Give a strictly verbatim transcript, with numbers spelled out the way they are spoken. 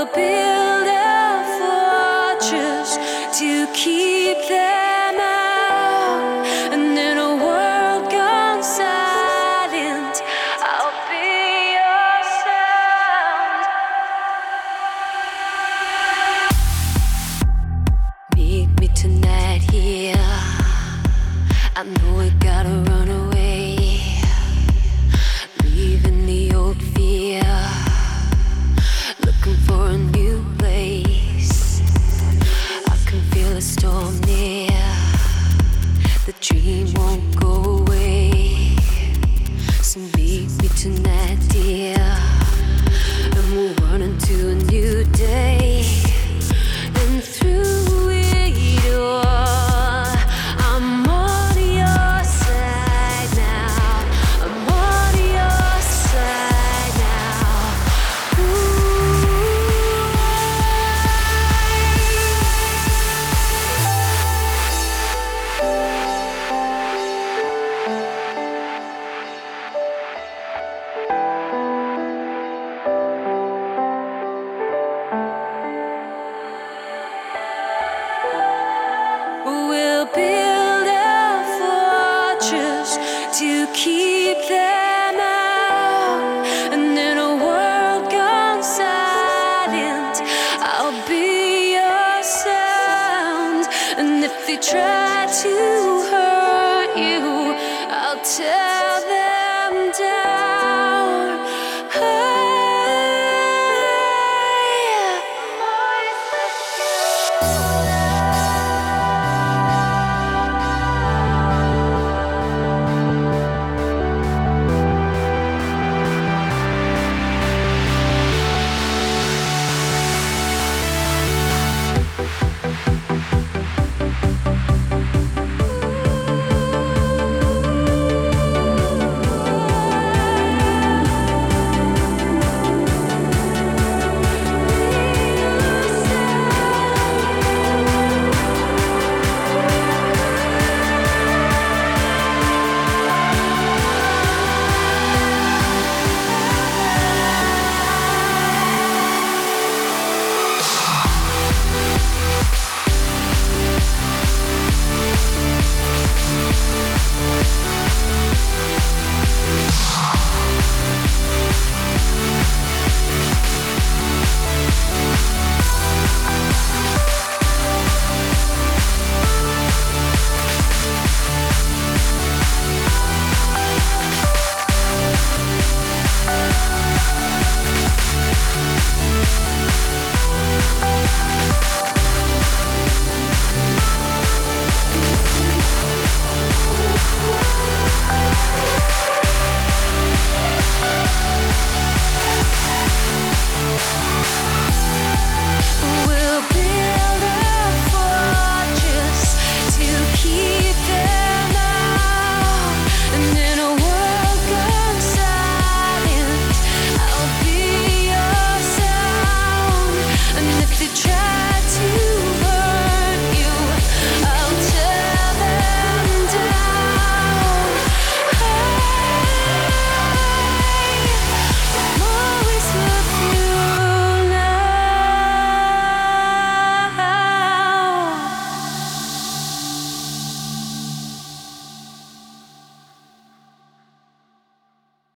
We'll build a fortress to keep them out. And in a world gone silent, I'll be your sound. Meet me tonight here. I know we gotta run away, leaving the old fear, looking for a new place. I can feel a storm near, the dream won't go away. So meet me tonight, dear, and we'll run into a new day. And through it all, I'm on your side now. I'm on your side now. Ooh. We'll build a fortress to keep them out. And in a world gone silent, I'll be your sound. And if they try